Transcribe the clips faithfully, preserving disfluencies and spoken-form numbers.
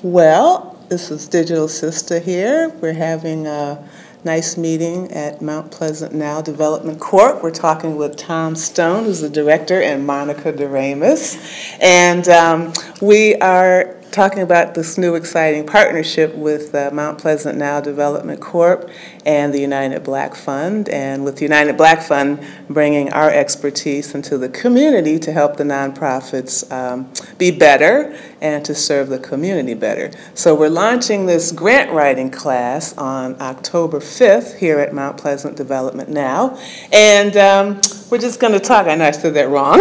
Well, this is Digital Sister here. We're having a nice meeting at Mount Pleasant Now Development Corp. We're talking with Tom Stone, who's the director, and Monica Doremus. And um, we are talking about this new exciting partnership with uh, Mount Pleasant Now Development Corp and the United Black Fund, and with the United Black Fund bringing our expertise into the community to help the nonprofits um, be better and to serve the community better. So we're launching this grant writing class on October fifth here at Mount Pleasant Development Now, and um, we're just going to talk. I know I said that wrong,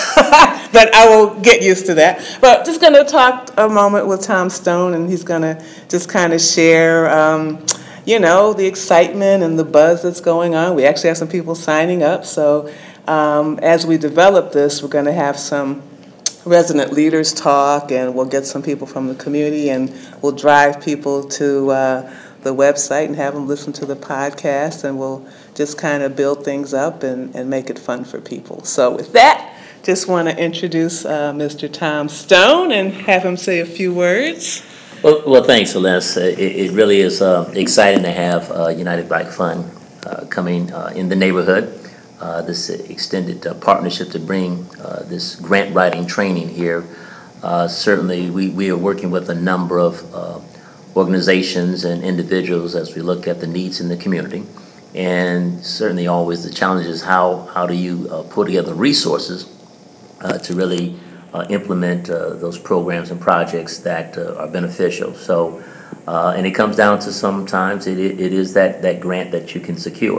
but I will get used to that. But just going to talk a moment with Tom Stone, and he's going to just kind of share um, you know, the excitement and the buzz that's going on. We actually have some people signing up. So um, as we develop this, we're going to have some resident leaders talk, and we'll get some people from the community, and we'll drive people to uh, the website and have them listen to the podcast, and we'll just kind of build things up and, and make it fun for people. So with that, just want to introduce uh, Mister Tom Stone and have him say a few words. Well, well thanks, Celeste. It, it really is uh, exciting to have uh, United Black Fund uh, coming uh, in the neighborhood. Uh, this extended uh, partnership to bring uh, this grant writing training here. Uh, certainly, we, we are working with a number of uh, organizations and individuals as we look at the needs in the community. And certainly always the challenge is how, how do you uh, pull together resources uh, to really Uh, implement uh, those programs and projects that uh, are beneficial. So, uh, and it comes down to sometimes it, it is that, that grant that you can secure.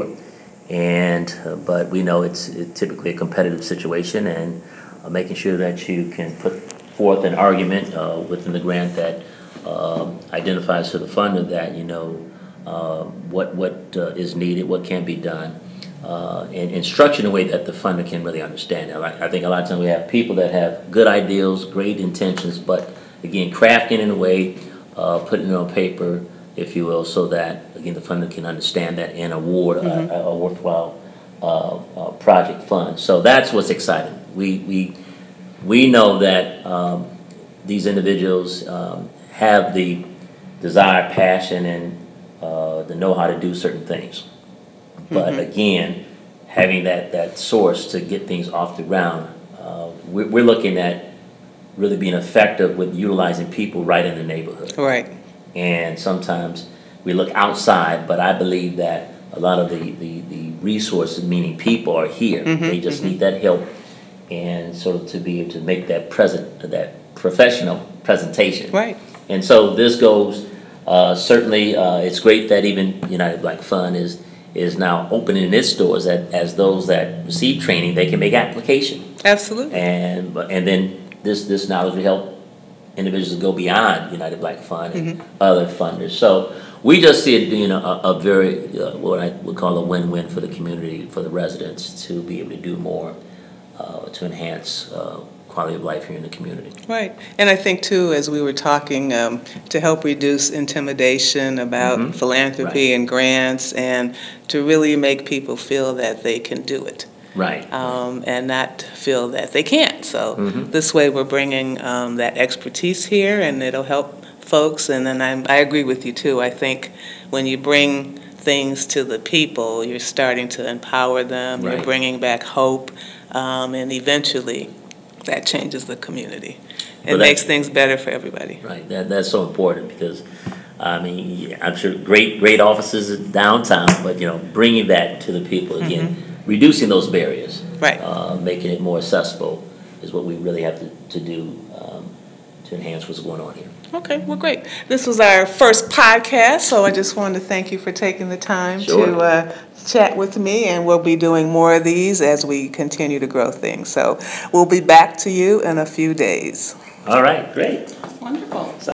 And, uh, but we know it's it typically a competitive situation, and uh, making sure that you can put forth an argument uh, within the grant that uh, identifies to the funder that, you know, uh, what, what uh, is needed, what can be done. Uh, and, and structured in a way that the funder can really understand. I, I think a lot of times we have people that have good ideals, great intentions, but again, crafting in a way, uh, putting it on paper, if you will, so that, again, the funder can understand that and award mm-hmm. a, a worthwhile uh, uh, project fund. So that's what's exciting. We, we, we know that um, these individuals um, have the desire, passion, and uh, the know-how to do certain things. But mm-hmm. again, having that, that source to get things off the ground, uh, we're, we're looking at really being effective with utilizing people right in the neighborhood. Right. And sometimes we look outside, but I believe that a lot of the, the, the resources, meaning people, are here. Mm-hmm, they just mm-hmm. need that help, and sort of to be able to make that present, that professional presentation. Right. And so this goes, uh, certainly uh, it's great that even United Black Fund is is now opening its doors that as those that receive training, they can make application. Absolutely. And and then this this knowledge will help individuals go beyond United Black Fund and mm-hmm. other funders. So we just see it being a, a very, uh, what I would call a win-win for the community, for the residents to be able to do more uh, to enhance uh, quality of life here in the community. Right. And I think, too, as we were talking, um, to help reduce intimidation about mm-hmm. philanthropy right. and grants, and to really make people feel that they can do it. Right. Um, and not feel that they can't. So mm-hmm. this way we're bringing um, that expertise here, and it'll help folks. And then I'm, I agree with you, too. I think when you bring things to the people, you're starting to empower them. Right. You're bringing back hope, um, and eventually that changes the community. It makes things better for everybody. Right. That that's so important because, I mean, I'm sure great great offices downtown, but you know, bringing that to the people again, mm-hmm. reducing those barriers, right, uh, making it more accessible is what we really have to to do um, to enhance what's going on here. Okay, well, great. This was our first podcast, so I just wanted to thank you for taking the time sure. to uh, chat with me, and we'll be doing more of these as we continue to grow things. So we'll be back to you in a few days. All right, great. Wonderful.